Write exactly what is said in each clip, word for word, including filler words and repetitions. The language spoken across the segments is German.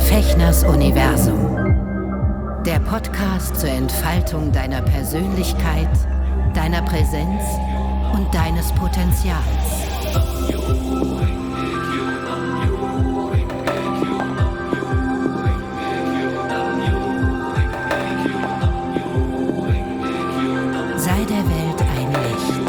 Fechners Universum. Der Podcast zur Entfaltung deiner Persönlichkeit, deiner Präsenz und deines Potenzials. Sei der Welt ein Licht.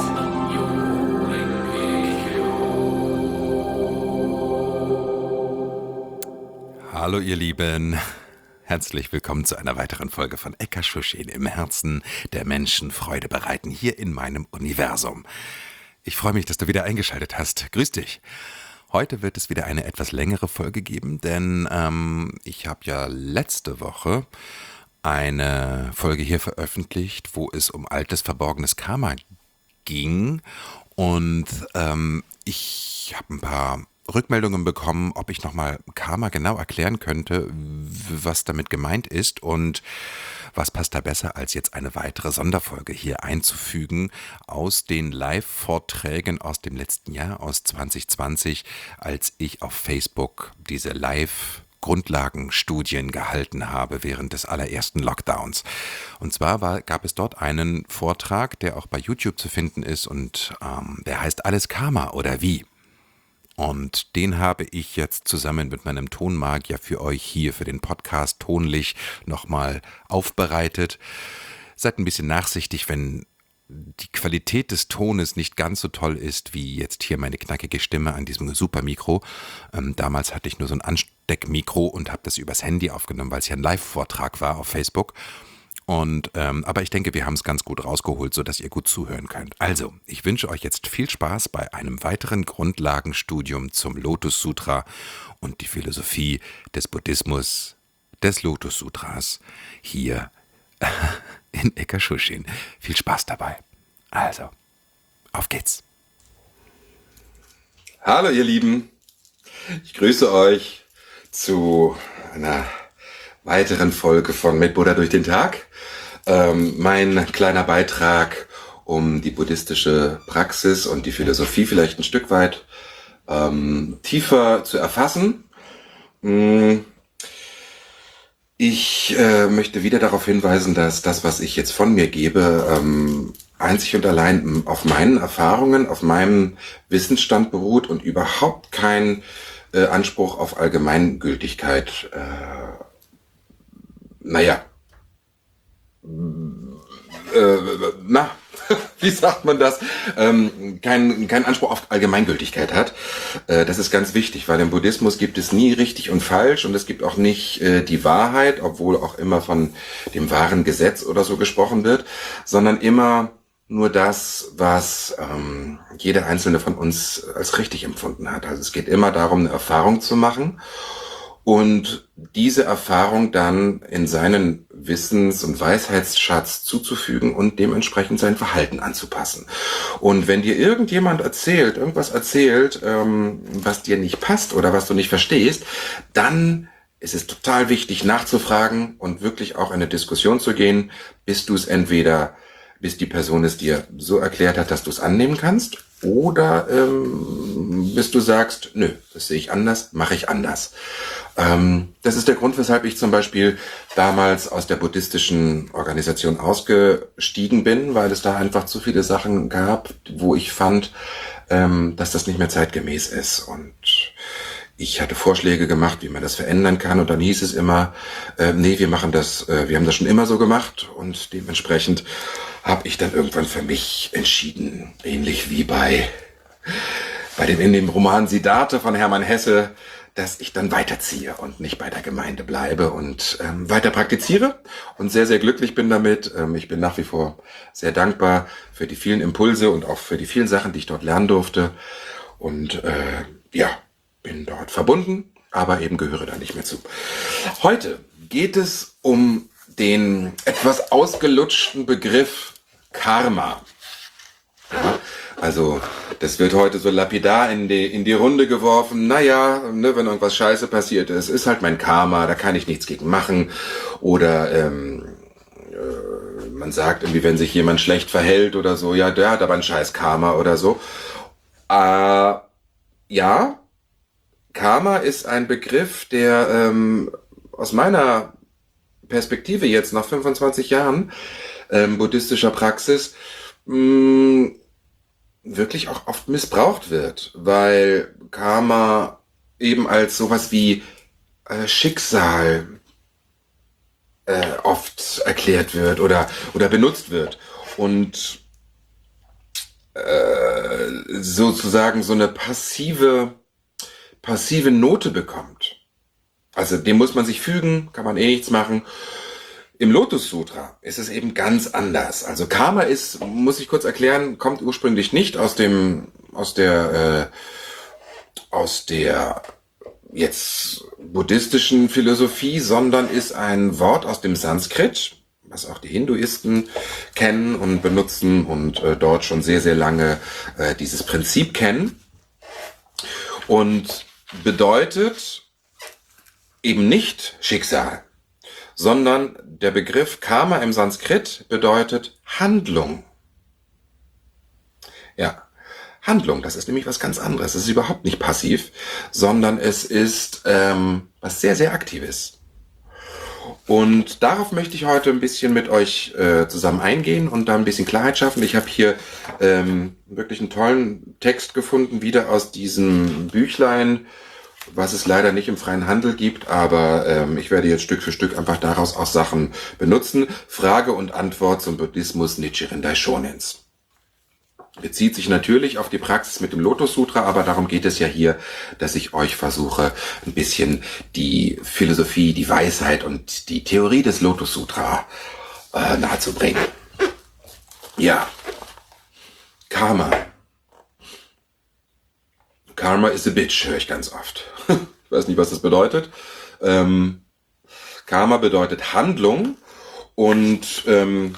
Hallo ihr Lieben, herzlich willkommen zu einer weiteren Folge von Ekaschushin im Herzen der Menschen Freude bereiten, hier in meinem Universum. Ich freue mich, dass du wieder eingeschaltet hast. Grüß dich. Heute wird es wieder eine etwas längere Folge geben, denn ähm, ich habe ja letzte Woche eine Folge hier veröffentlicht, wo es um altes, verborgenes Karma ging und ähm, ich habe ein paar Rückmeldungen bekommen, ob ich nochmal Karma genau erklären könnte, was damit gemeint ist und was passt da besser, als jetzt eine weitere Sonderfolge hier einzufügen aus den Live-Vorträgen aus dem letzten Jahr, aus zwanzig zwanzig, als ich auf Facebook diese Live-Grundlagenstudien gehalten habe während des allerersten Lockdowns. Und zwar war, gab es dort einen Vortrag, der auch bei YouTube zu finden ist und ähm, der heißt Alles Karma oder wie? Und den habe ich jetzt zusammen mit meinem Tonmagier für euch hier für den Podcast tonlich nochmal aufbereitet. Seid ein bisschen nachsichtig, wenn die Qualität des Tones nicht ganz so toll ist, wie jetzt hier meine knackige Stimme an diesem Supermikro. Ähm, damals hatte ich nur so ein Ansteckmikro und habe das übers Handy aufgenommen, weil es ja ein Live-Vortrag war auf Facebook. Und, ähm, aber ich denke, wir haben es ganz gut rausgeholt, sodass ihr gut zuhören könnt. Also, ich wünsche euch jetzt viel Spaß bei einem weiteren Grundlagenstudium zum Lotus Sutra und die Philosophie des Buddhismus, des Lotus Sutras hier in Ekaschushin. Viel Spaß dabei. Also, auf geht's. Hallo ihr Lieben, ich grüße euch zu einer weiteren Folge von Mit Buddha durch den Tag. Ähm, mein kleiner Beitrag, um die buddhistische Praxis und die Philosophie vielleicht ein Stück weit ähm, tiefer zu erfassen. Ich äh, möchte wieder darauf hinweisen, dass das, was ich jetzt von mir gebe, ähm, einzig und allein auf meinen Erfahrungen, auf meinem Wissensstand beruht und überhaupt kein äh, Anspruch auf Allgemeingültigkeit äh, Naja, äh, na, wie sagt man das? Ähm, kein, kein Anspruch auf Allgemeingültigkeit hat. Äh, das ist ganz wichtig, weil im Buddhismus gibt es nie richtig und falsch und es gibt auch nicht äh, die Wahrheit, obwohl auch immer von dem wahren Gesetz oder so gesprochen wird, sondern immer nur das, was ähm, jeder Einzelne von uns als richtig empfunden hat. Also es geht immer darum, eine Erfahrung zu machen und diese Erfahrung dann in seinen Wissens- und Weisheitsschatz zuzufügen und dementsprechend sein Verhalten anzupassen. Und wenn dir irgendjemand erzählt, irgendwas erzählt, ähm, was dir nicht passt oder was du nicht verstehst, dann ist es total wichtig nachzufragen und wirklich auch in eine Diskussion zu gehen, bis du es entweder, bis die Person es dir so erklärt hat, dass du es annehmen kannst, oder ähm, bis du sagst, nö, das sehe ich anders, mache ich anders. Ähm, das ist der Grund, weshalb ich zum Beispiel damals aus der buddhistischen Organisation ausgestiegen bin, weil es da einfach zu viele Sachen gab, wo ich fand, ähm, dass das nicht mehr zeitgemäß ist. Und ich hatte Vorschläge gemacht, wie man das verändern kann. Und dann hieß es immer, äh, nee, wir machen das, äh, wir haben das schon immer so gemacht. Und dementsprechend habe ich dann irgendwann für mich entschieden, ähnlich wie bei, bei dem, in dem Roman Siddhartha von Hermann Hesse, dass ich dann weiterziehe und nicht bei der Gemeinde bleibe und ähm, weiter praktiziere und sehr, sehr glücklich bin damit. Ähm, ich bin nach wie vor sehr dankbar für die vielen Impulse und auch für die vielen Sachen, die ich dort lernen durfte. Und äh, ja, bin dort verbunden, aber eben gehöre da nicht mehr zu. Heute geht es um den etwas ausgelutschten Begriff Karma. Ja, also das wird heute so lapidar in die, in die Runde geworfen. Naja, ne, wenn irgendwas Scheiße passiert ist, ist halt mein Karma, da kann ich nichts gegen machen. Oder ähm, äh, man sagt irgendwie, wenn sich jemand schlecht verhält oder so, ja, der hat aber ein scheiß Karma oder so. Äh, ja, Karma ist ein Begriff, der ähm, aus meiner Perspektive jetzt nach fünfundzwanzig Jahren ähm, buddhistischer Praxis mh, wirklich auch oft missbraucht wird, weil Karma eben als sowas wie äh, Schicksal äh, oft erklärt wird oder, oder benutzt wird und äh, sozusagen so eine passive, passive Note bekommt. Also dem muss man sich fügen, kann man eh nichts machen. Im Lotus Sutra ist es eben ganz anders. Also Karma ist, muss ich kurz erklären, kommt ursprünglich nicht aus dem, aus der, äh, aus der jetzt buddhistischen Philosophie, sondern ist ein Wort aus dem Sanskrit, was auch die Hinduisten kennen und benutzen und äh, dort schon sehr, sehr lange äh, dieses Prinzip kennen. Und bedeutet eben nicht Schicksal, sondern der Begriff Karma im Sanskrit bedeutet Handlung. Ja, Handlung, das ist nämlich was ganz anderes. Es ist überhaupt nicht passiv, sondern es ist ähm, was sehr, sehr Aktives. Und darauf möchte ich heute ein bisschen mit euch äh, zusammen eingehen und da ein bisschen Klarheit schaffen. Ich habe hier ähm, wirklich einen tollen Text gefunden, wieder aus diesem Büchlein, was es leider nicht im freien Handel gibt, aber ähm, ich werde jetzt Stück für Stück einfach daraus auch Sachen benutzen. Frage und Antwort zum Buddhismus Nichiren Daishonins. Bezieht sich natürlich auf die Praxis mit dem Lotus Sutra, aber darum geht es ja hier, dass ich euch versuche, ein bisschen die Philosophie, die Weisheit und die Theorie des Lotus Sutra äh, nahezubringen. Ja, Karma. Karma is a bitch, höre ich ganz oft. Ich weiß nicht, was das bedeutet. Ähm, Karma bedeutet Handlung und ähm,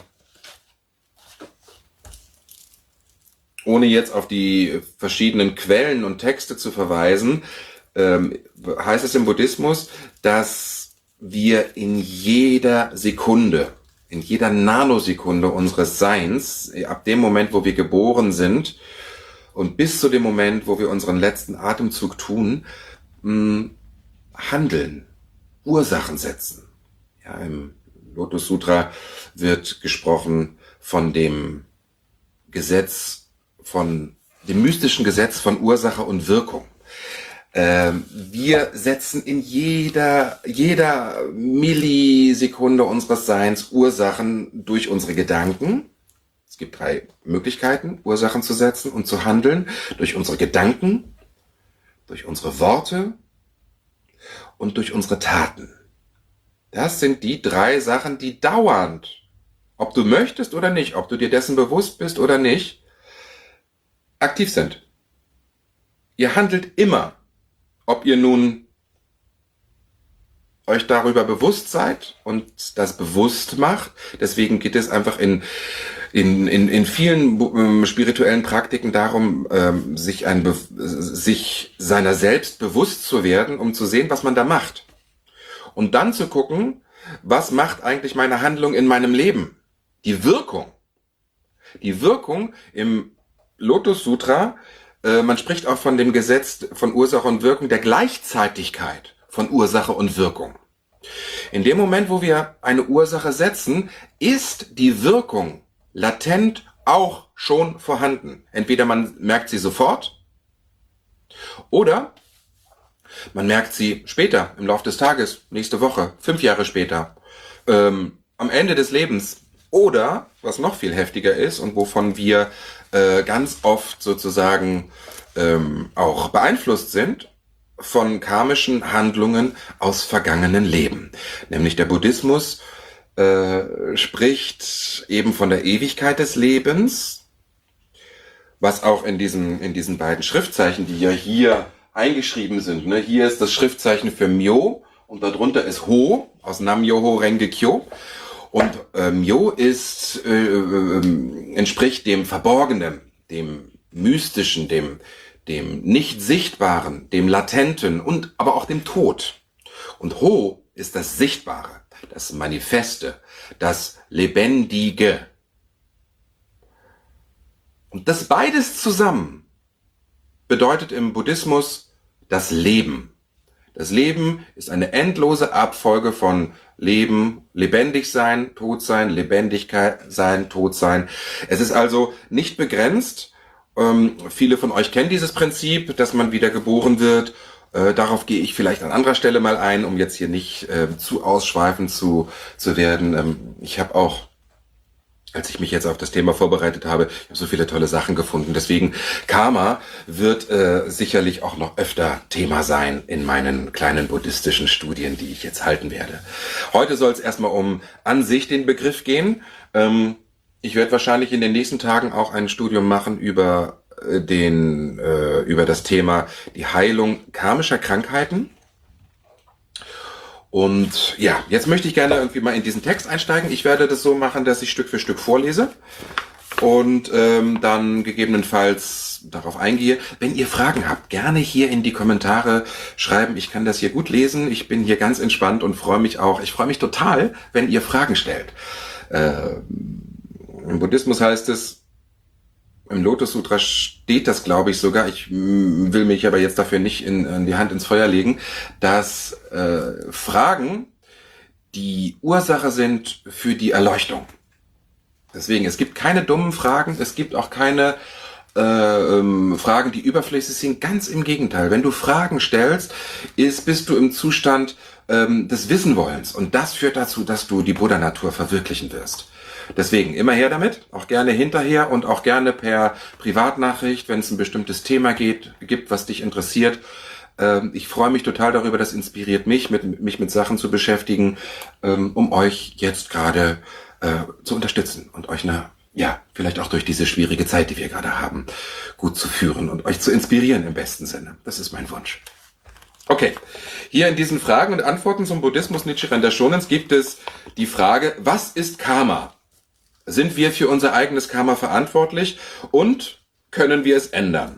ohne jetzt auf die verschiedenen Quellen und Texte zu verweisen, ähm, heißt es im Buddhismus, dass wir in jeder Sekunde, in jeder Nanosekunde unseres Seins, ab dem Moment, wo wir geboren sind und bis zu dem Moment, wo wir unseren letzten Atemzug tun, mh, handeln, Ursachen setzen. Ja, im Lotus Sutra wird gesprochen von dem Gesetz, von dem mystischen Gesetz von Ursache und Wirkung. Ähm, wir setzen in jeder, jeder Millisekunde unseres Seins Ursachen durch unsere Gedanken. Es gibt drei Möglichkeiten, Ursachen zu setzen und zu handeln. Durch unsere Gedanken, durch unsere Worte und durch unsere Taten. Das sind die drei Sachen, die dauernd, ob du möchtest oder nicht, ob du dir dessen bewusst bist oder nicht, aktiv sind. Ihr handelt immer, ob ihr nun euch darüber bewusst seid und das bewusst macht. Deswegen geht es einfach in, in, in, in vielen ähm, spirituellen Praktiken darum, ähm, sich, ein, Be- sich seiner selbst bewusst zu werden, um zu sehen, was man da macht. Und dann zu gucken, was macht eigentlich meine Handlung in meinem Leben? Die Wirkung. Die Wirkung im Lotus Sutra, äh, man spricht auch von dem Gesetz von Ursache und Wirkung, der Gleichzeitigkeit von Ursache und Wirkung. In dem Moment, wo wir eine Ursache setzen, ist die Wirkung latent auch schon vorhanden. Entweder man merkt sie sofort oder man merkt sie später, im Laufe des Tages, nächste Woche, fünf Jahre später, ähm, am Ende des Lebens. Oder, was noch viel heftiger ist und wovon wir äh, ganz oft sozusagen ähm, auch beeinflusst sind, von karmischen Handlungen aus vergangenen Leben. Nämlich der Buddhismus äh, spricht eben von der Ewigkeit des Lebens, was auch in diesen, in diesen beiden Schriftzeichen, die ja hier eingeschrieben sind. Ne? Hier ist das Schriftzeichen für Myo und darunter ist Ho aus Nam-myoho Renge Kyo. Und äh, Myo ist, äh, äh, entspricht dem Verborgenen, dem Mystischen, dem, dem Nicht-Sichtbaren, dem Latenten und aber auch dem Tod. Und Ho ist das Sichtbare, das Manifeste, das Lebendige. Und das beides zusammen bedeutet im Buddhismus das Leben. Das Leben ist eine endlose Abfolge von Leben, lebendig sein, tot sein, Lebendigkeit sein, tot sein. Es ist also nicht begrenzt. Ähm, viele von euch kennen dieses Prinzip, dass man wieder geboren wird. Äh, darauf gehe ich vielleicht an anderer Stelle mal ein, um jetzt hier nicht äh, zu ausschweifend zu, zu werden. Ähm, ich habe auch, als ich mich jetzt auf das Thema vorbereitet habe, ich habe so viele tolle Sachen gefunden. Deswegen, Karma wird äh, sicherlich auch noch öfter Thema sein in meinen kleinen buddhistischen Studien, die ich jetzt halten werde. Heute soll es erstmal um an sich den Begriff gehen. Ähm, ich werde wahrscheinlich in den nächsten Tagen auch ein Studium machen über, äh, den, äh, über das Thema die Heilung karmischer Krankheiten. Und ja, jetzt möchte ich gerne irgendwie mal in diesen Text einsteigen. Ich werde das so machen, dass ich Stück für Stück vorlese und ähm, dann gegebenenfalls darauf eingehe. Wenn ihr Fragen habt, gerne hier in die Kommentare schreiben. Ich kann das hier gut lesen. Ich bin hier ganz entspannt und freue mich auch. Ich freue mich total, wenn ihr Fragen stellt. Äh, im Buddhismus heißt es, im Lotus Sutra steht das, glaube ich, sogar, ich will mich aber jetzt dafür nicht in, in die Hand ins Feuer legen, dass äh, Fragen die Ursache sind für die Erleuchtung. Deswegen, es gibt keine dummen Fragen, es gibt auch keine äh, ähm, Fragen, die überflüssig sind. Ganz im Gegenteil, wenn du Fragen stellst, ist, bist du im Zustand ähm, des Wissenwollens und das führt dazu, dass du die Buddha-Natur verwirklichen wirst. Deswegen immer her damit, auch gerne hinterher und auch gerne per Privatnachricht, wenn es ein bestimmtes Thema geht, gibt, was dich interessiert. Ähm, ich freue mich total darüber, das inspiriert mich, mit, mich mit Sachen zu beschäftigen, ähm, um euch jetzt gerade äh, zu unterstützen und euch eine, ja, vielleicht auch durch diese schwierige Zeit, die wir gerade haben, gut zu führen und euch zu inspirieren im besten Sinne. Das ist mein Wunsch. Okay, hier in diesen Fragen und Antworten zum Buddhismus Nichiren Daishonens gibt es die Frage, was ist Karma? Sind wir für unser eigenes Karma verantwortlich und können wir es ändern?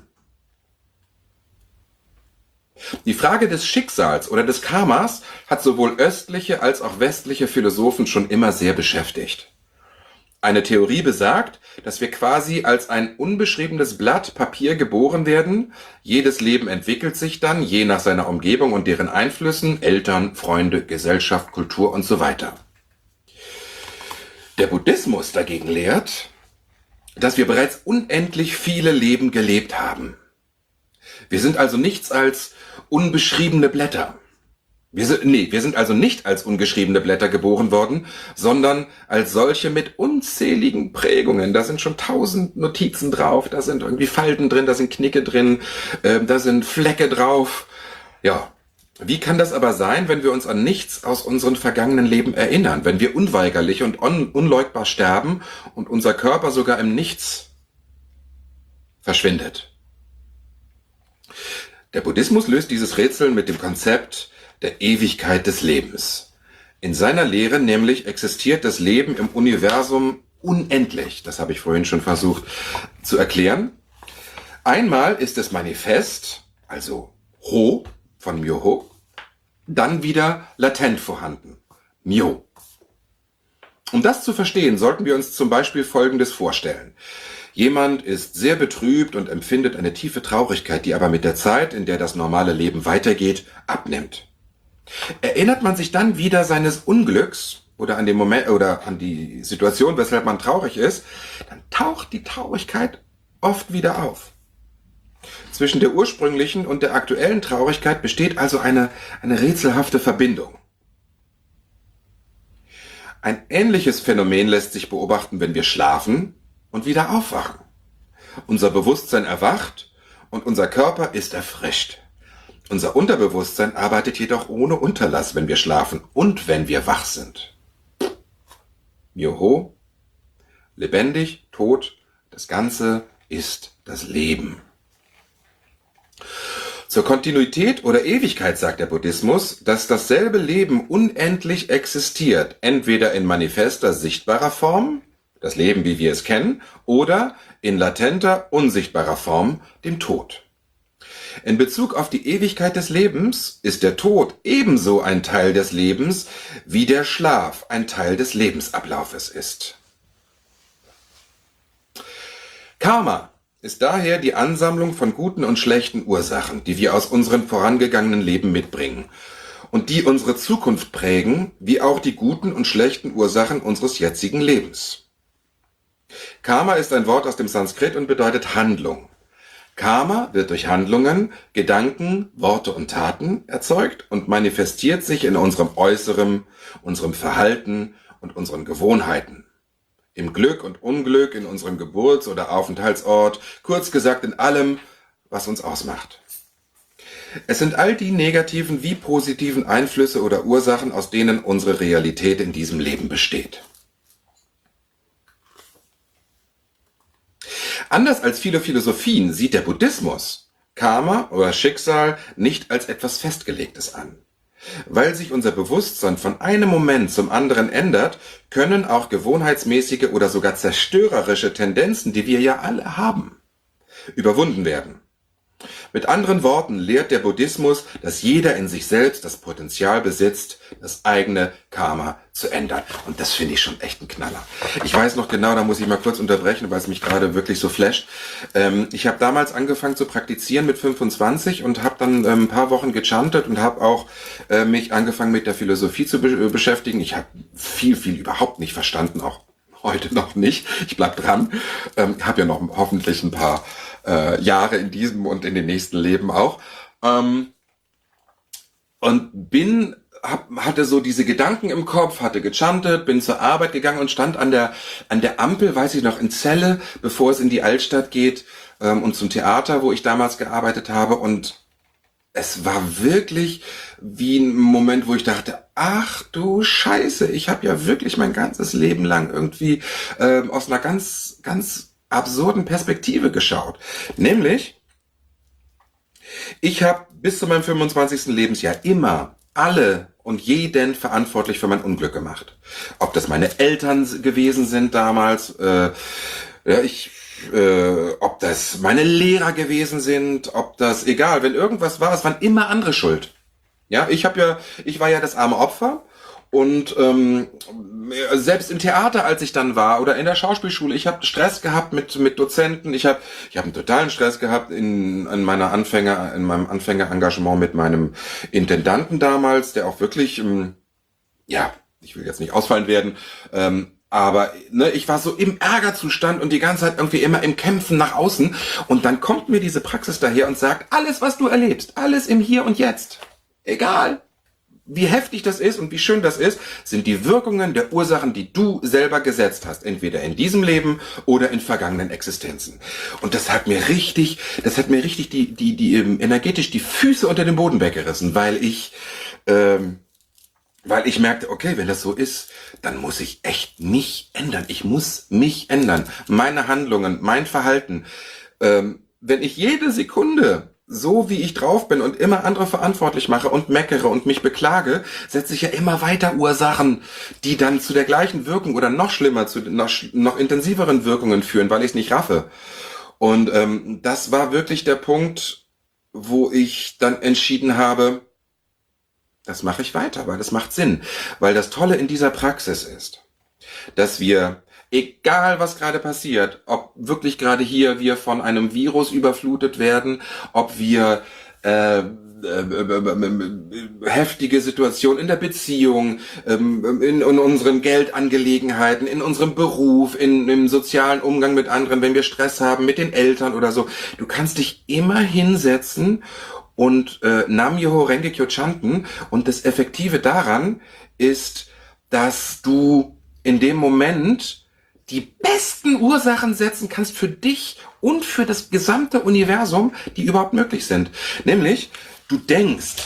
Die Frage des Schicksals oder des Karmas hat sowohl östliche als auch westliche Philosophen schon immer sehr beschäftigt. Eine Theorie besagt, dass wir quasi als ein unbeschriebenes Blatt Papier geboren werden. Jedes Leben entwickelt sich dann, je nach seiner Umgebung und deren Einflüssen, Eltern, Freunde, Gesellschaft, Kultur und so weiter. Der Buddhismus dagegen lehrt, dass wir bereits unendlich viele Leben gelebt haben. Wir sind also nichts als unbeschriebene Blätter. Wir sind, nee, wir sind also nicht als ungeschriebene Blätter geboren worden, sondern als solche mit unzähligen Prägungen. Da sind schon tausend Notizen drauf, da sind irgendwie Falten drin, da sind Knicke drin, äh, da sind Flecke drauf. Ja. Wie kann das aber sein, wenn wir uns an nichts aus unseren vergangenen Leben erinnern, wenn wir unweigerlich und un- unleugbar sterben und unser Körper sogar im Nichts verschwindet? Der Buddhismus löst dieses Rätsel mit dem Konzept der Ewigkeit des Lebens. In seiner Lehre nämlich existiert das Leben im Universum unendlich. Das habe ich vorhin schon versucht zu erklären. Einmal ist es manifest, also Ho, von Myoho, dann wieder latent vorhanden, Myo. Um das zu verstehen, sollten wir uns zum Beispiel Folgendes vorstellen. Jemand ist sehr betrübt und empfindet eine tiefe Traurigkeit, die aber mit der Zeit, in der das normale Leben weitergeht, abnimmt. Erinnert man sich dann wieder seines Unglücks oder an den Moment oder an die Situation, weshalb man traurig ist, dann taucht die Traurigkeit oft wieder auf. Zwischen der ursprünglichen und der aktuellen Traurigkeit besteht also eine, eine rätselhafte Verbindung. Ein ähnliches Phänomen lässt sich beobachten, wenn wir schlafen und wieder aufwachen. Unser Bewusstsein erwacht und unser Körper ist erfrischt. Unser Unterbewusstsein arbeitet jedoch ohne Unterlass, wenn wir schlafen und wenn wir wach sind. Myoho, lebendig, tot, das Ganze ist das Leben. Zur Kontinuität oder Ewigkeit sagt der Buddhismus, dass dasselbe Leben unendlich existiert, entweder in manifester, sichtbarer Form, das Leben, wie wir es kennen, oder in latenter, unsichtbarer Form, dem Tod. In Bezug auf die Ewigkeit des Lebens ist der Tod ebenso ein Teil des Lebens, wie der Schlaf ein Teil des Lebensablaufes ist. Karma ist daher die Ansammlung von guten und schlechten Ursachen, die wir aus unserem vorangegangenen Leben mitbringen und die unsere Zukunft prägen, wie auch die guten und schlechten Ursachen unseres jetzigen Lebens. Karma ist ein Wort aus dem Sanskrit und bedeutet Handlung. Karma wird durch Handlungen, Gedanken, Worte und Taten erzeugt und manifestiert sich in unserem Äußeren, unserem Verhalten und unseren Gewohnheiten. Im Glück und Unglück, in unserem Geburts- oder Aufenthaltsort, kurz gesagt in allem, was uns ausmacht. Es sind all die negativen wie positiven Einflüsse oder Ursachen, aus denen unsere Realität in diesem Leben besteht. Anders als viele Philosophien sieht der Buddhismus Karma oder Schicksal nicht als etwas Festgelegtes an. Weil sich unser Bewusstsein von einem Moment zum anderen ändert, können auch gewohnheitsmäßige oder sogar zerstörerische Tendenzen, die wir ja alle haben, überwunden werden. Mit anderen Worten lehrt der Buddhismus, dass jeder in sich selbst das Potenzial besitzt, das eigene Karma zu ändern. Und das finde ich schon echt ein Knaller. Ich weiß noch genau, da muss ich mal kurz unterbrechen, weil es mich gerade wirklich so flasht. Ähm, ich habe damals angefangen zu praktizieren mit fünfundzwanzig und habe dann ähm, ein paar Wochen gechantet und habe auch äh, mich angefangen mit der Philosophie zu be- beschäftigen. Ich habe viel, viel überhaupt nicht verstanden, auch heute noch nicht. Ich bleib dran. Ähm, habe ja noch hoffentlich ein paar äh, Jahre in diesem und in den nächsten Leben auch. Ähm, und bin, hab, hatte so diese Gedanken im Kopf, hatte gechantet, bin zur Arbeit gegangen und stand an der an der Ampel, weiß ich noch, in Celle, bevor es in die Altstadt geht ähm, und zum Theater, wo ich damals gearbeitet habe. Und es war wirklich wie ein Moment, wo ich dachte, ach du Scheiße, ich habe ja wirklich mein ganzes Leben lang irgendwie ähm, aus einer ganz, ganz absurden Perspektive geschaut. Nämlich, ich habe bis zu meinem fünfundzwanzigsten Lebensjahr immer alle und jeden verantwortlich für mein Unglück gemacht. Ob das meine Eltern gewesen sind damals, äh, ja, ich Äh, ob das meine Lehrer gewesen sind, ob das, egal, wenn irgendwas war, es waren immer andere schuld. Ja, ich habe ja, ich war ja das arme Opfer und ähm, selbst im Theater, als ich dann war oder in der Schauspielschule, ich habe Stress gehabt mit mit Dozenten, ich habe ich habe einen totalen Stress gehabt in, in meiner Anfänger, in meinem Anfängerengagement mit meinem Intendanten damals, der auch wirklich, ähm, ja, ich will jetzt nicht ausfallen werden, ähm, aber ne, ich war so im Ärgerzustand und die ganze Zeit irgendwie immer im Kämpfen nach außen. Und dann kommt mir diese Praxis daher und sagt, alles, was du erlebst, alles im Hier und Jetzt, egal wie heftig das ist und wie schön das ist, sind die Wirkungen der Ursachen, die du selber gesetzt hast, entweder in diesem Leben oder in vergangenen Existenzen. Und das hat mir richtig, das hat mir richtig die, die, die ähm, energetisch die Füße unter den Boden weggerissen, weil ich ähm, Weil ich merkte, okay, wenn das so ist, dann muss ich echt mich ändern. Ich muss mich ändern. Meine Handlungen, mein Verhalten. Ähm, wenn ich jede Sekunde so, wie ich drauf bin und immer andere verantwortlich mache und meckere und mich beklage, setze ich ja immer weiter Ursachen, die dann zu der gleichen Wirkung oder noch schlimmer, zu noch, noch intensiveren Wirkungen führen, weil ich es nicht raffe. Und ähm, das war wirklich der Punkt, wo ich dann entschieden habe, das mache ich weiter, weil das macht Sinn. Weil das Tolle in dieser Praxis ist, dass wir, egal was gerade passiert, ob wirklich gerade hier wir von einem Virus überflutet werden, ob wir äh, äh, äh, heftige Situationen in der Beziehung, äh, in, in unseren Geldangelegenheiten, in unserem Beruf, in, im sozialen Umgang mit anderen, wenn wir Stress haben mit den Eltern oder so, du kannst dich immer hinsetzen und äh, Nam-Myoho Renge-Kyo chanten. Und das Effektive daran ist, dass du in dem Moment die besten Ursachen setzen kannst für dich und für das gesamte Universum, die überhaupt möglich sind. Nämlich, du denkst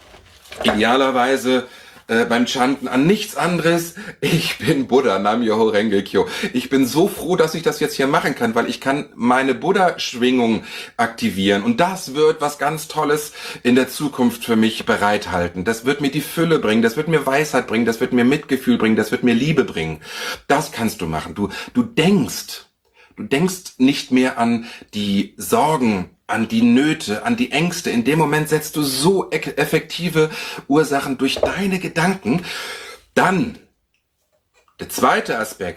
idealerweise äh, beim Chanten an nichts anderes. Ich bin Buddha, Nam-Myoho Renge-Kyo. Ich bin so froh, dass ich das jetzt hier machen kann, weil ich kann meine Buddha-Schwingung aktivieren. Und das wird was ganz Tolles in der Zukunft für mich bereithalten. Das wird mir die Fülle bringen, das wird mir Weisheit bringen, das wird mir Mitgefühl bringen, das wird mir Liebe bringen. Das kannst du machen. Du, du denkst, du denkst nicht mehr an die Sorgen, an die Nöte, an die Ängste. In dem Moment setzt du so effektive Ursachen durch deine Gedanken. Dann, der zweite Aspekt,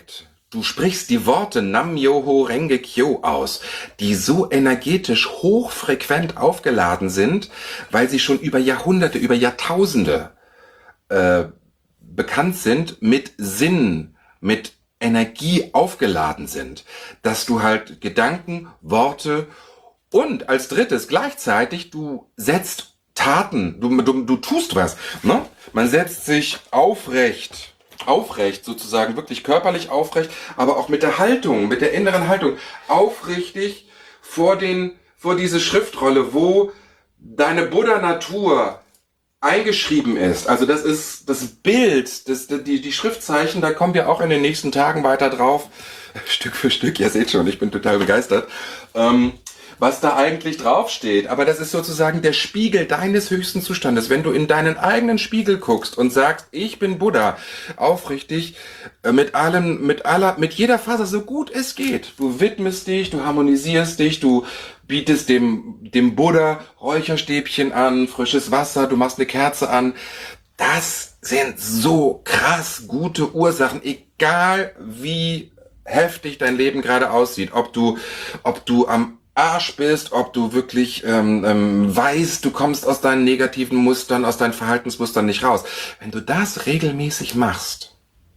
du sprichst die Worte Nam-myoho Renge-kyo aus, die so energetisch hochfrequent aufgeladen sind, weil sie schon über Jahrhunderte, über Jahrtausende äh, bekannt sind, mit Sinn, mit Energie aufgeladen sind, dass du halt Gedanken, Worte und als drittes gleichzeitig, du setzt Taten, du, du, du tust was. Ne? Man setzt sich aufrecht, aufrecht sozusagen, wirklich körperlich aufrecht, aber auch mit der Haltung, mit der inneren Haltung, aufrichtig vor, den, vor diese Schriftrolle, wo deine Buddha-Natur eingeschrieben ist. Also das ist das Bild, das, die, die Schriftzeichen, da kommen wir auch in den nächsten Tagen weiter drauf, Stück für Stück, ihr seht schon, ich bin total begeistert, ähm, was da eigentlich draufsteht. Aber das ist sozusagen der Spiegel deines höchsten Zustandes. Wenn du in deinen eigenen Spiegel guckst und sagst, ich bin Buddha, aufrichtig, mit allem, mit aller, mit jeder Faser, so gut es geht. Du widmest dich, du harmonisierst dich, du bietest dem, dem Buddha Räucherstäbchen an, frisches Wasser, du machst eine Kerze an. Das sind so krass gute Ursachen, egal wie heftig dein Leben gerade aussieht, ob du, ob du am Arsch bist, ob du wirklich ähm, ähm, weißt, du kommst aus deinen negativen Mustern, aus deinen Verhaltensmustern nicht raus. Wenn du das regelmäßig machst,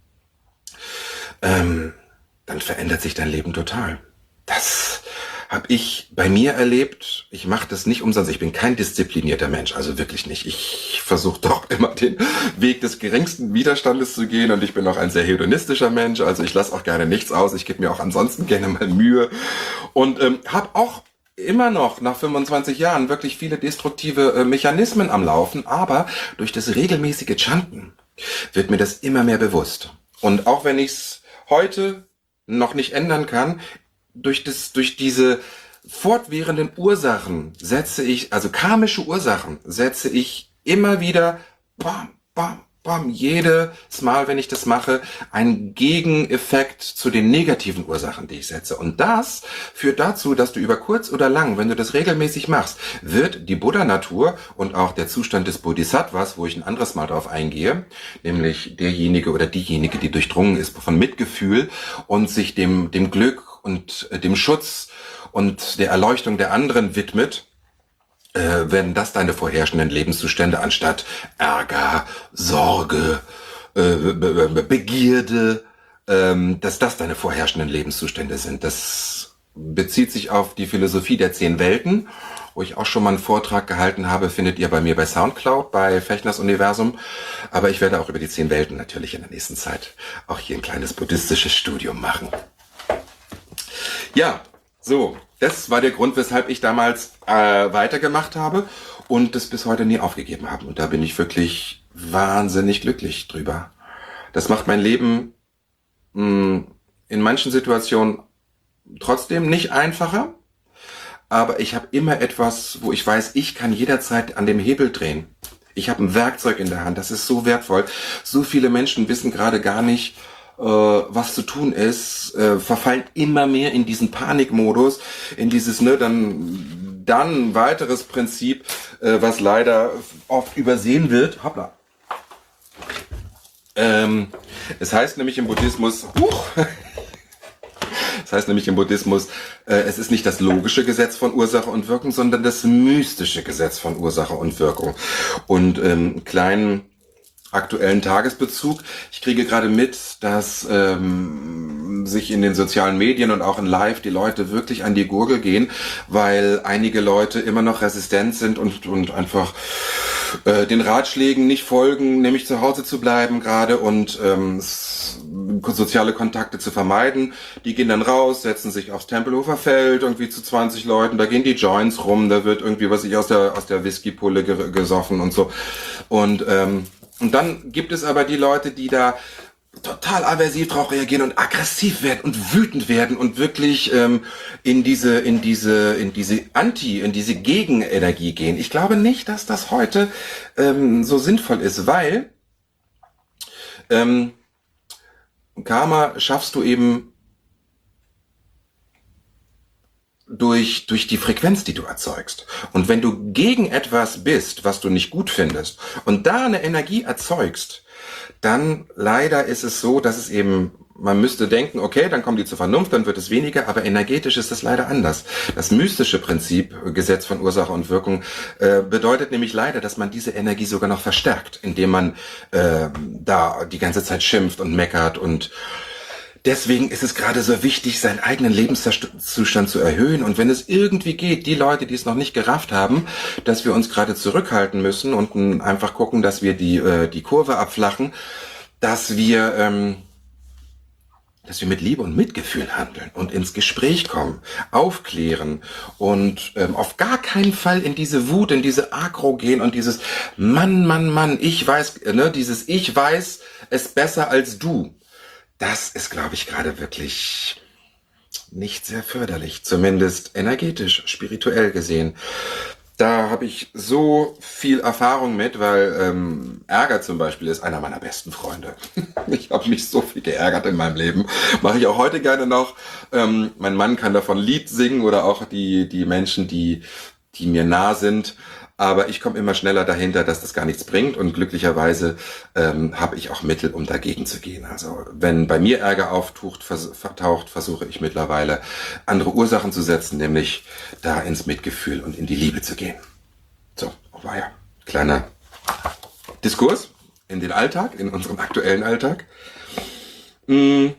ähm, dann verändert sich dein Leben total. Das habe ich bei mir erlebt. Ich mache das nicht umsonst. Ich bin kein disziplinierter Mensch, also wirklich nicht. Ich versuche doch immer den Weg des geringsten Widerstandes zu gehen und ich bin auch ein sehr hedonistischer Mensch. Also ich lasse auch gerne nichts aus. Ich gebe mir auch ansonsten gerne mal Mühe und ähm, habe auch immer noch nach fünfundzwanzig Jahren wirklich viele destruktive äh, Mechanismen am Laufen, aber durch das regelmäßige Chanten wird mir das immer mehr bewusst. Und auch wenn ich es heute noch nicht ändern kann, durch das, durch diese fortwährenden Ursachen setze ich, also karmische Ursachen, setze ich immer wieder, bam, bam, bam, jedes Mal, wenn ich das mache, einen Gegeneffekt zu den negativen Ursachen, die ich setze. Und das führt dazu, dass du über kurz oder lang, wenn du das regelmäßig machst, wird die Buddha-Natur und auch der Zustand des Bodhisattvas, wo ich ein anderes Mal drauf eingehe, nämlich derjenige oder diejenige, die durchdrungen ist von Mitgefühl und sich dem, dem Glück und dem Schutz und der Erleuchtung der anderen widmet, äh, werden das deine vorherrschenden Lebenszustände anstatt Ärger, Sorge, äh, Be- Be- Begierde, ähm, dass das deine vorherrschenden Lebenszustände sind. Das bezieht sich auf die Philosophie der zehn Welten, wo ich auch schon mal einen Vortrag gehalten habe, findet ihr bei mir bei Soundcloud, bei Fechners Universum. Aber ich werde auch über die zehn Welten natürlich in der nächsten Zeit auch hier ein kleines buddhistisches Studium machen. Ja, so, das war der Grund, weshalb ich damals äh, weitergemacht habe und das bis heute nie aufgegeben habe. Und da bin ich wirklich wahnsinnig glücklich drüber. Das macht mein Leben mh, in manchen Situationen trotzdem nicht einfacher, aber ich habe immer etwas, wo ich weiß, ich kann jederzeit an dem Hebel drehen. Ich habe ein Werkzeug in der Hand, das ist so wertvoll. So viele Menschen wissen gerade gar nicht, was zu tun ist, äh, verfallen immer mehr in diesen Panikmodus, in dieses, ne, dann, dann ein weiteres Prinzip, äh, was leider oft übersehen wird. Hoppla. Ähm, es heißt nämlich im Buddhismus, huch, es heißt nämlich im Buddhismus, äh, es ist nicht das logische Gesetz von Ursache und Wirkung, sondern das mystische Gesetz von Ursache und Wirkung. Und ähm, kleinen aktuellen Tagesbezug. Ich kriege gerade mit, dass ähm, sich in den sozialen Medien und auch in Live die Leute wirklich an die Gurgel gehen, weil einige Leute immer noch resistent sind und, und einfach äh, den Ratschlägen nicht folgen, nämlich zu Hause zu bleiben gerade und ähm, soziale Kontakte zu vermeiden. Die gehen dann raus, setzen sich aufs Tempelhofer Feld, irgendwie zu zwanzig Leuten, da gehen die Joints rum, da wird irgendwie was ich aus der aus der Whiskypulle ge- gesoffen und so. Und ähm, Und dann gibt es aber die Leute, die da total aversiv drauf reagieren und aggressiv werden und wütend werden und wirklich ähm, in diese, in diese, in diese Anti, in diese Gegenenergie gehen. Ich glaube nicht, dass das heute ähm, so sinnvoll ist, weil ähm, Karma schaffst du eben durch, durch die Frequenz, die du erzeugst. Und wenn du gegen etwas bist, was du nicht gut findest, und da eine Energie erzeugst, dann leider ist es so, dass es eben Man müsste denken, okay, dann kommen die zur Vernunft, dann wird es weniger, aber energetisch ist das leider anders. Das mystische Prinzip, Gesetz von Ursache und Wirkung, äh, bedeutet nämlich leider, dass man diese Energie sogar noch verstärkt, indem man äh, da die ganze Zeit schimpft und meckert. Und deswegen ist es gerade so wichtig, seinen eigenen Lebenszustand zu erhöhen. Und wenn es irgendwie geht, die Leute, die es noch nicht gerafft haben, dass wir uns gerade zurückhalten müssen und einfach gucken, dass wir die, äh, die Kurve abflachen, dass wir... Ähm, dass wir mit Liebe und Mitgefühl handeln und ins Gespräch kommen, aufklären und ähm, auf gar keinen Fall in diese Wut, in diese Agro gehen und dieses Mann, Mann, Mann, ich weiß, ne, dieses Ich weiß es besser als du. Das ist, glaube ich, gerade wirklich nicht sehr förderlich, zumindest energetisch, spirituell gesehen. Da habe ich so viel Erfahrung mit, weil ähm, Ärger zum Beispiel ist einer meiner besten Freunde. Ich habe mich so viel geärgert in meinem Leben. Mache ich auch heute gerne noch. Ähm, mein Mann kann davon Lied singen oder auch die die Menschen, die die mir nah sind. Aber ich komme immer schneller dahinter, dass das gar nichts bringt. Und glücklicherweise ähm, habe ich auch Mittel, um dagegen zu gehen. Also wenn bei mir Ärger auftaucht, vers- vertaucht, versuche ich mittlerweile andere Ursachen zu setzen, nämlich da ins Mitgefühl und in die Liebe zu gehen. So, war ja kleiner Diskurs in den Alltag, in unseren aktuellen Alltag. Ich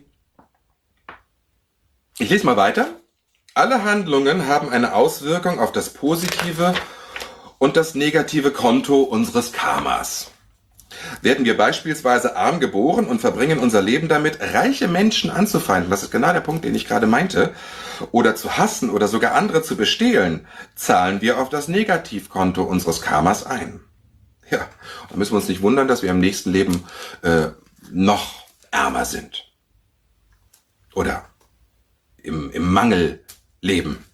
lese mal weiter. Alle Handlungen haben eine Auswirkung auf das positive und das negative Konto unseres Karmas. Werden wir beispielsweise arm geboren und verbringen unser Leben damit, reiche Menschen anzufeinden, das ist genau der Punkt, den ich gerade meinte, oder zu hassen oder sogar andere zu bestehlen, zahlen wir auf das Negativkonto unseres Karmas ein. Ja, da müssen wir uns nicht wundern, dass wir im nächsten Leben äh, noch ärmer sind. Oder im, im Mangel leben.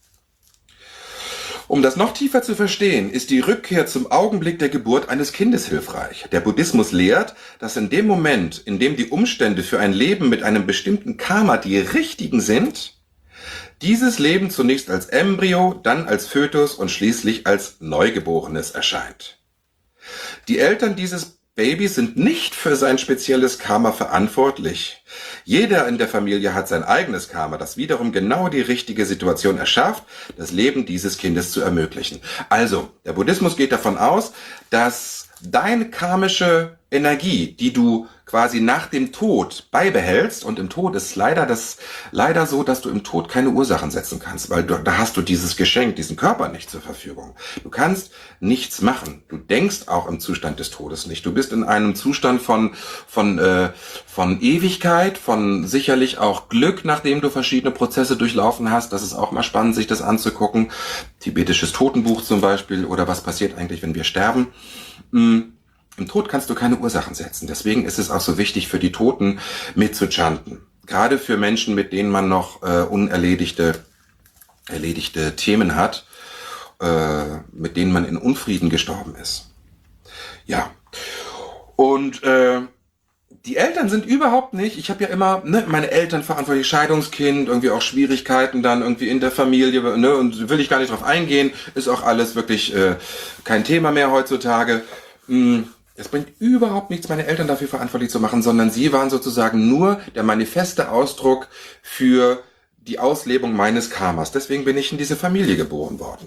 Um das noch tiefer zu verstehen, ist die Rückkehr zum Augenblick der Geburt eines Kindes hilfreich. Der Buddhismus lehrt, dass in dem Moment, in dem die Umstände für ein Leben mit einem bestimmten Karma die richtigen sind, dieses Leben zunächst als Embryo, dann als Fötus und schließlich als Neugeborenes erscheint. Die Eltern dieses Babys sind nicht für sein spezielles Karma verantwortlich. Jeder in der Familie hat sein eigenes Karma, das wiederum genau die richtige Situation erschafft, das Leben dieses Kindes zu ermöglichen. Also, der Buddhismus geht davon aus, dass deine karmische Energie, die du quasi nach dem Tod beibehältst, und im Tod ist leider das leider so, dass du im Tod keine Ursachen setzen kannst, weil du, da hast du dieses Geschenk, diesen Körper nicht zur Verfügung. Du kannst nichts machen. Du denkst auch im Zustand des Todes nicht. Du bist in einem Zustand von von äh, von Ewigkeit, von sicherlich auch Glück, nachdem du verschiedene Prozesse durchlaufen hast. Das ist auch mal spannend, sich das anzugucken. Tibetisches Totenbuch zum Beispiel, oder was passiert eigentlich, wenn wir sterben. Hm. Im Tod kannst du keine Ursachen setzen. Deswegen ist es auch so wichtig, für die Toten mitzuchanten. Gerade für Menschen, mit denen man noch äh, unerledigte erledigte Themen hat, äh, mit denen man in Unfrieden gestorben ist. Ja. Und äh, die Eltern sind überhaupt nicht, ich habe ja immer, ne, meine Eltern verantwortlich, Scheidungskind, irgendwie auch Schwierigkeiten dann irgendwie in der Familie, ne, und will ich gar nicht drauf eingehen, ist auch alles wirklich äh, kein Thema mehr heutzutage. Mh, Es bringt überhaupt nichts, meine Eltern dafür verantwortlich zu machen, sondern sie waren sozusagen nur der manifeste Ausdruck für die Auslebung meines Karmas. Deswegen bin ich in diese Familie geboren worden.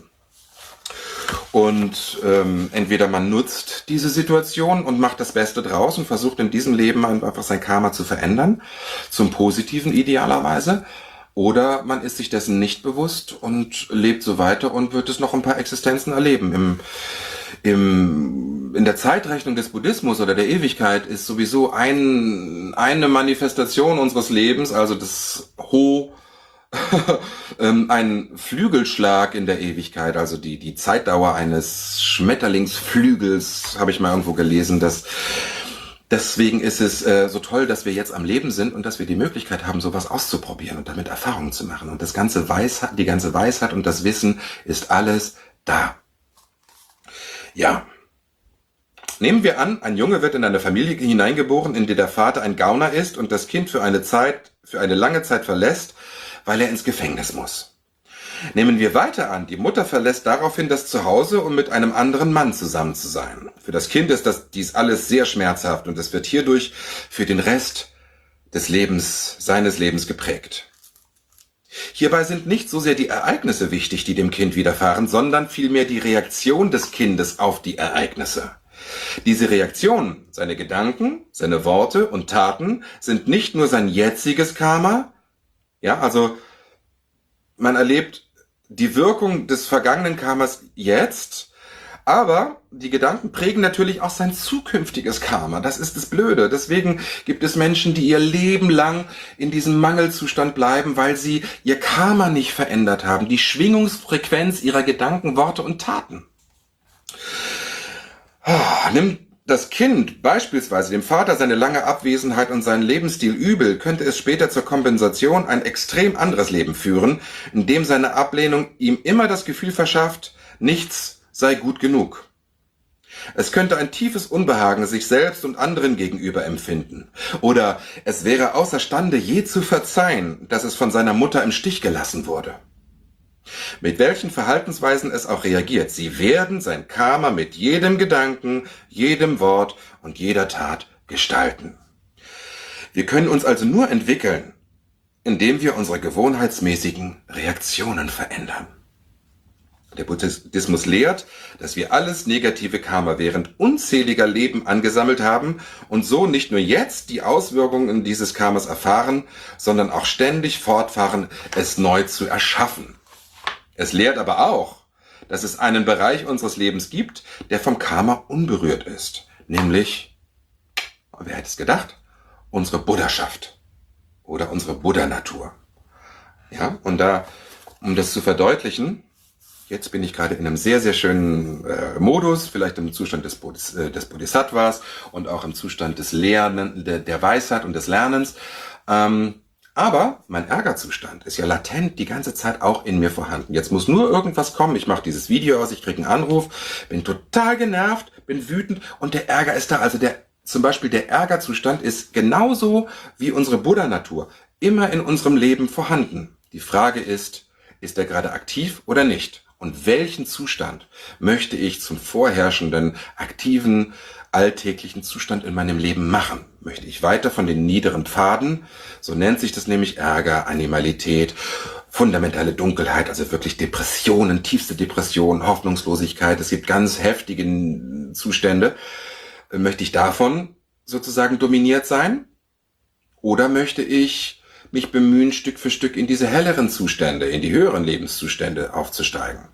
Und ähm, entweder man nutzt diese Situation und macht das Beste draus und versucht in diesem Leben einfach sein Karma zu verändern, zum Positiven idealerweise, oder man ist sich dessen nicht bewusst und lebt so weiter und wird es noch ein paar Existenzen erleben. Im Im, in der Zeitrechnung des Buddhismus oder der Ewigkeit ist sowieso ein, eine Manifestation unseres Lebens, also das Ho, ein Flügelschlag in der Ewigkeit, also die, die Zeitdauer eines Schmetterlingsflügels, habe ich mal irgendwo gelesen. Dass, deswegen ist es äh, so toll, dass wir jetzt am Leben sind und dass wir die Möglichkeit haben, sowas auszuprobieren und damit Erfahrungen zu machen. Und das ganze Weisheit, die ganze Weisheit und das Wissen ist alles da. Ja, nehmen wir an, ein Junge wird in eine Familie hineingeboren, in der der Vater ein Gauner ist und das Kind für eine Zeit, für eine lange Zeit verlässt, weil er ins Gefängnis muss. Nehmen wir weiter an, die Mutter verlässt daraufhin das Zuhause, um mit einem anderen Mann zusammen zu sein. Für das Kind ist das dies alles sehr schmerzhaft und es wird hierdurch für den Rest des Lebens, seines Lebens geprägt. Hierbei sind nicht so sehr die Ereignisse wichtig, die dem Kind widerfahren, sondern vielmehr die Reaktion des Kindes auf die Ereignisse. Diese Reaktion, seine Gedanken, seine Worte und Taten sind nicht nur sein jetziges Karma, ja, also man erlebt die Wirkung des vergangenen Karmas jetzt, aber die Gedanken prägen natürlich auch sein zukünftiges Karma. Das ist das Blöde. Deswegen gibt es Menschen, die ihr Leben lang in diesem Mangelzustand bleiben, weil sie ihr Karma nicht verändert haben, die Schwingungsfrequenz ihrer Gedanken, Worte und Taten. Nimmt das Kind beispielsweise dem Vater seine lange Abwesenheit und seinen Lebensstil übel, könnte es später zur Kompensation ein extrem anderes Leben führen, in dem seine Ablehnung ihm immer das Gefühl verschafft, nichts sei gut genug. Es könnte ein tiefes Unbehagen sich selbst und anderen gegenüber empfinden. Oder es wäre außerstande, je zu verzeihen, dass es von seiner Mutter im Stich gelassen wurde. Mit welchen Verhaltensweisen es auch reagiert, sie werden sein Karma mit jedem Gedanken, jedem Wort und jeder Tat gestalten. Wir können uns also nur entwickeln, indem wir unsere gewohnheitsmäßigen Reaktionen verändern. Der Buddhismus lehrt, dass wir alles negative Karma während unzähliger Leben angesammelt haben und so nicht nur jetzt die Auswirkungen dieses Karmas erfahren, sondern auch ständig fortfahren, es neu zu erschaffen. Es lehrt aber auch, dass es einen Bereich unseres Lebens gibt, der vom Karma unberührt ist, nämlich, wer hätte es gedacht, unsere Buddhaschaft oder unsere Buddha-Natur. Ja, und da, um das zu verdeutlichen, jetzt bin ich gerade in einem sehr, sehr schönen äh, Modus, vielleicht im Zustand des, Bodhis, äh, des Bodhisattvas und auch im Zustand des Lernen, der, der Weisheit und des Lernens. Ähm, aber mein Ärgerzustand ist ja latent die ganze Zeit auch in mir vorhanden. Jetzt muss nur irgendwas kommen, ich mache dieses Video aus, ich kriege einen Anruf, bin total genervt, bin wütend und der Ärger ist da. Also der zum Beispiel der Ärgerzustand ist genauso wie unsere Buddha-Natur immer in unserem Leben vorhanden. Die Frage ist, ist er gerade aktiv oder nicht? Und welchen Zustand möchte ich zum vorherrschenden, aktiven, alltäglichen Zustand in meinem Leben machen? Möchte ich weiter von den niederen Pfaden, so nennt sich das nämlich Ärger, Animalität, fundamentale Dunkelheit, also wirklich Depressionen, tiefste Depression, Hoffnungslosigkeit, es gibt ganz heftige Zustände. Möchte ich davon sozusagen dominiert sein? Oder möchte ich mich bemühen, Stück für Stück in diese helleren Zustände, in die höheren Lebenszustände aufzusteigen?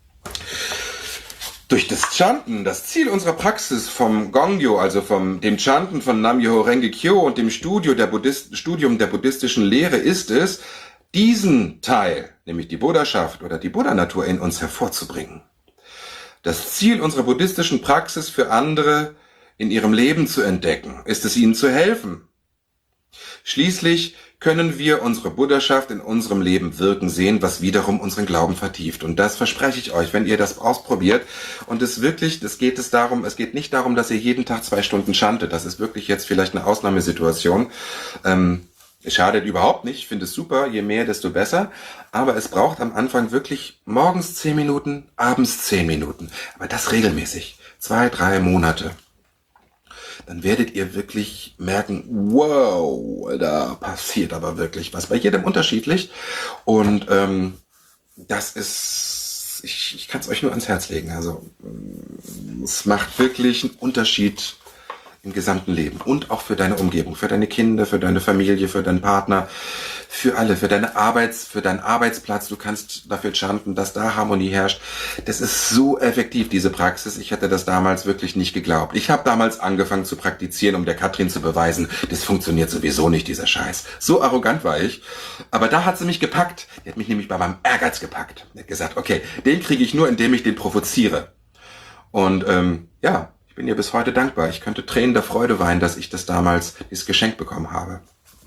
Durch das Chanten, das Ziel unserer Praxis vom Gongyo, also vom dem Chanten von Nam-myoho Renge-kyo und dem Studio der Buddhist, Studium der buddhistischen Lehre ist es, diesen Teil, nämlich die Buddhaschaft oder die Buddha-Natur in uns hervorzubringen. Das Ziel unserer buddhistischen Praxis für andere in ihrem Leben zu entdecken, ist es ihnen zu helfen. Schließlich können wir unsere Buddhaschaft in unserem Leben wirken sehen, was wiederum unseren Glauben vertieft. Und das verspreche ich euch, wenn ihr das ausprobiert. Und es wirklich, das geht es darum, es geht nicht darum, dass ihr jeden Tag zwei Stunden chantet. Das ist wirklich jetzt vielleicht eine Ausnahmesituation. Ähm, es schadet überhaupt nicht. Ich finde es super. Je mehr, desto besser. Aber es braucht am Anfang wirklich morgens zehn Minuten, abends zehn Minuten. Aber das regelmäßig. Zwei, drei Monate. Dann werdet ihr wirklich merken, wow, da passiert aber wirklich was. Bei jedem unterschiedlich. Und ähm, das ist, ich, ich kann es euch nur ans Herz legen. Also es macht wirklich einen Unterschied im gesamten Leben und auch für deine Umgebung, für deine Kinder, für deine Familie, für deinen Partner, für alle, für deine Arbeits, für deinen Arbeitsplatz. Du kannst dafür chanten, dass da Harmonie herrscht. Das ist so effektiv, diese Praxis. Ich hätte das damals wirklich nicht geglaubt. Ich habe damals angefangen zu praktizieren, um der Katrin zu beweisen, das funktioniert sowieso nicht, dieser Scheiß. So arrogant war ich. Aber da hat sie mich gepackt. Die hat mich nämlich bei meinem Ehrgeiz gepackt. Die hat gesagt, okay, den kriege ich nur, indem ich den provoziere. Und ähm, ja, ich bin ihr bis heute dankbar. Ich könnte Tränen der Freude weinen, dass ich das damals, dieses Geschenk bekommen habe.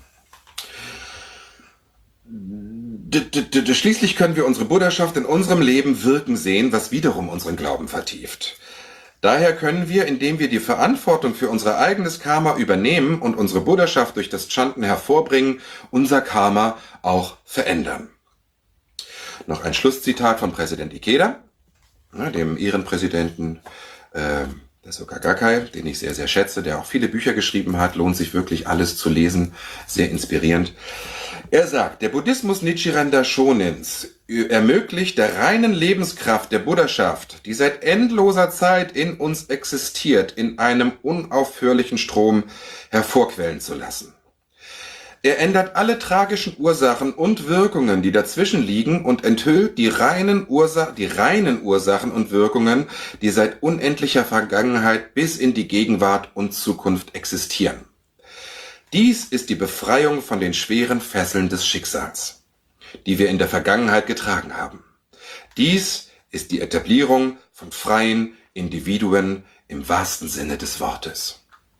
Schließlich können wir unsere Buddhaschaft in unserem Leben wirken sehen, was wiederum unseren Glauben vertieft. Daher können wir, indem wir die Verantwortung für unser eigenes Karma übernehmen und unsere Buddhaschaft durch das Chanten hervorbringen, unser Karma auch verändern. Noch ein Schlusszitat von Präsident Ikeda, dem Ehrenpräsidenten äh, der Soka Gakkai, den ich sehr, sehr schätze, der auch viele Bücher geschrieben hat, lohnt sich wirklich alles zu lesen, sehr inspirierend. Er sagt, der Buddhismus Nichiren Daishonins ermöglicht der reinen Lebenskraft der Buddhaschaft, die seit endloser Zeit in uns existiert, in einem unaufhörlichen Strom hervorquellen zu lassen. Er ändert alle tragischen Ursachen und Wirkungen, die dazwischen liegen, und enthüllt die reinen, Ursa- die reinen Ursachen und Wirkungen, die seit unendlicher Vergangenheit bis in die Gegenwart und Zukunft existieren. Dies ist die Befreiung von den schweren Fesseln des Schicksals, die wir in der Vergangenheit getragen haben. Dies ist die Etablierung von freien Individuen im wahrsten Sinne des Wortes.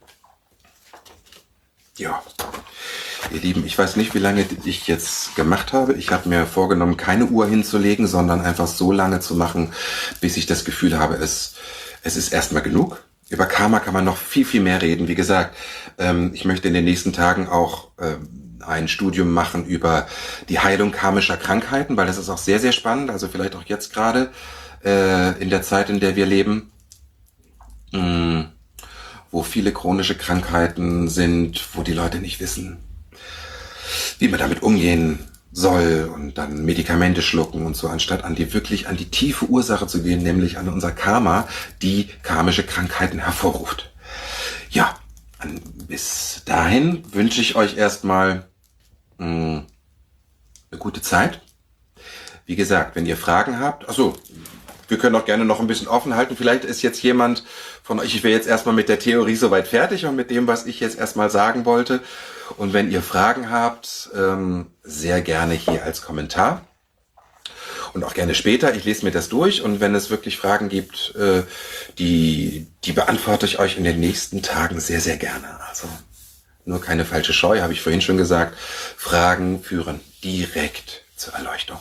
Ja. Ihr Lieben, ich weiß nicht, wie lange ich jetzt gemacht habe. Ich habe mir vorgenommen, keine Uhr hinzulegen, sondern einfach so lange zu machen, bis ich das Gefühl habe, es, es ist erstmal genug. Über Karma kann man noch viel, viel mehr reden. Wie gesagt, ähm, ich möchte in den nächsten Tagen auch ähm, ein Studium machen über die Heilung karmischer Krankheiten, weil das ist auch sehr, sehr spannend. Also vielleicht auch jetzt gerade äh, in der Zeit, in der wir leben. Mh, wo viele chronische Krankheiten sind, wo die Leute nicht wissen, wie man damit umgehen soll und dann Medikamente schlucken und so, anstatt an die wirklich an die tiefe Ursache zu gehen, nämlich an unser Karma, die karmische Krankheiten hervorruft. Ja, an, bis dahin wünsche ich euch erstmal mh, eine gute Zeit. Wie gesagt, wenn ihr Fragen habt, achso, wir können auch gerne noch ein bisschen offen halten. Vielleicht ist jetzt jemand von euch, ich wäre jetzt erstmal mit der Theorie soweit fertig und mit dem, was ich jetzt erstmal sagen wollte. Und wenn ihr Fragen habt, ähm, sehr gerne hier als Kommentar. Und auch gerne später. Ich lese mir das durch und wenn es wirklich Fragen gibt, äh, die, die beantworte ich euch in den nächsten Tagen sehr, sehr gerne. Also nur keine falsche Scheu, habe ich vorhin schon gesagt. Fragen führen direkt zur Erleuchtung.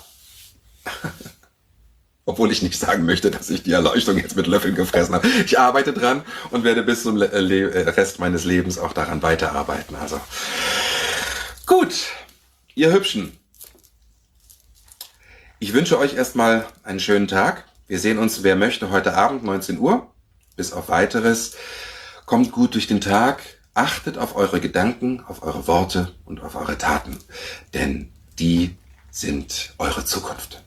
Obwohl ich nicht sagen möchte, dass ich die Erleuchtung jetzt mit Löffeln gefressen habe. Ich arbeite dran und werde bis zum Le- Le- Rest meines Lebens auch daran weiterarbeiten. Also gut, ihr Hübschen. Ich wünsche euch erstmal einen schönen Tag. Wir sehen uns, wer möchte, heute Abend neunzehn Uhr. Bis auf Weiteres. Kommt gut durch den Tag. Achtet auf eure Gedanken, auf eure Worte und auf eure Taten. Denn die sind eure Zukunft.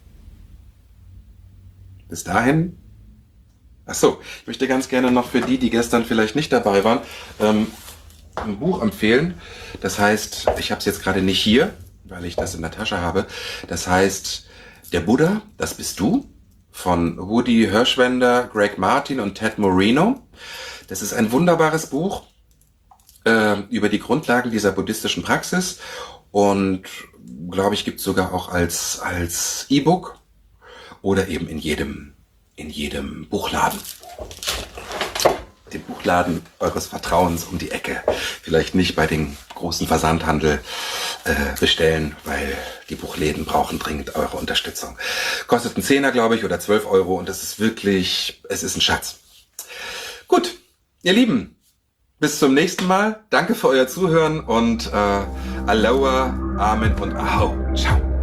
Bis dahin, ach so, ich möchte ganz gerne noch für die, die gestern vielleicht nicht dabei waren, ähm, ein Buch empfehlen. Das heißt, ich habe es jetzt gerade nicht hier, weil ich das in der Tasche habe. Das heißt, Der Buddha, das bist du, von Woody Hirschwender, Greg Martin und Ted Moreno. Das ist ein wunderbares Buch äh, über die Grundlagen dieser buddhistischen Praxis und, glaube ich, gibt es sogar auch als als E-Book. Oder eben in jedem, in jedem Buchladen. Den Buchladen eures Vertrauens um die Ecke. Vielleicht nicht bei den großen Versandhandel äh, bestellen, weil die Buchläden brauchen dringend eure Unterstützung. Kostet einen Zehner, glaube ich, oder zwölf Euro und das ist wirklich, es ist ein Schatz. Gut, ihr Lieben, bis zum nächsten Mal. Danke für euer Zuhören und äh, Aloha, Amen und Ahau. Ciao.